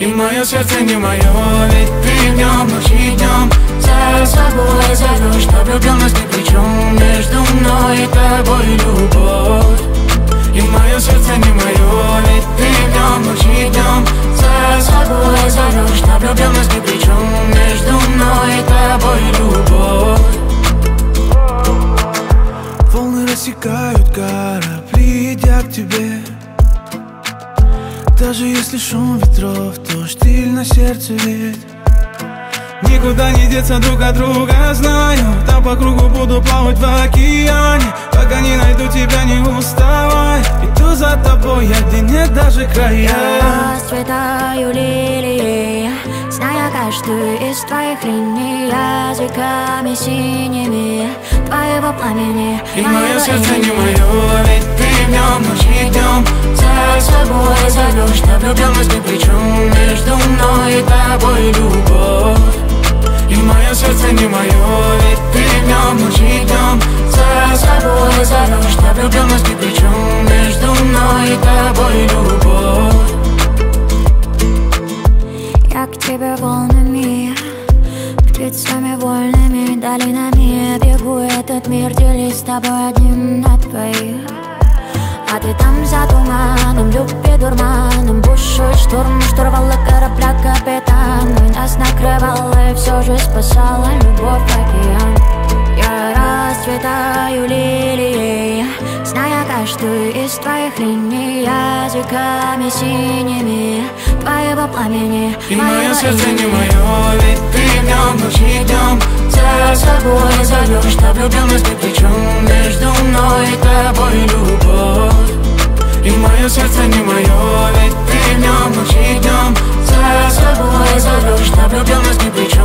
И мое сердце не мое, ведь ты в нем ночь и днем за собой зовешь, что влюбленность ни при чем. Между мной и тобой любовь. И мое сердце не мое, ведь ты в нем ночь и днем за собой зовешь, что влюбленность ни при чем. Между мной и тобой любовь. Волны рассекают корабли, идя к тебе. Даже если шум ветров, то штиль на сердце ведь. Никуда не деться друг от друга, знаю. Там по кругу буду плавать в океане. Пока не найду тебя, не уставай. Иду за тобой, я где нет даже края. Я расцветаю лилией, зная каждую из твоих линий, языками синими твоего пламени. И мое сердце не мое, ведь ты в нем ночь и днем за собой зовешь, что влюбленность ни при чем. Между мной и тобой любовь. И мое сердце не мое, ведь ты в нем ночь и днем за собой зовешь, что влюбленность ни при чем. Между мной и тобой любовь. Я к тебе волнами, птицами вольными, долинами бегу этот мир, делись с тобой одним на двоих. А ты там за туманом, любви дурманом, бушует шторм, штурвала корабля капитан. И нас накрывала и все же спасала любовь в океан. Я расцветаю лилией, зная каждую из твоих линий, языками синими твоего пламени. И мое сердце не мое, ведь ты в нем ночь и днем за собой зовешь, что влюбленность ни при чем. Между мной и тобой любовь. И мое сердце не мое, ведь ты в нем ночь и днем за собой зовешь, что влюбленность ни при чем.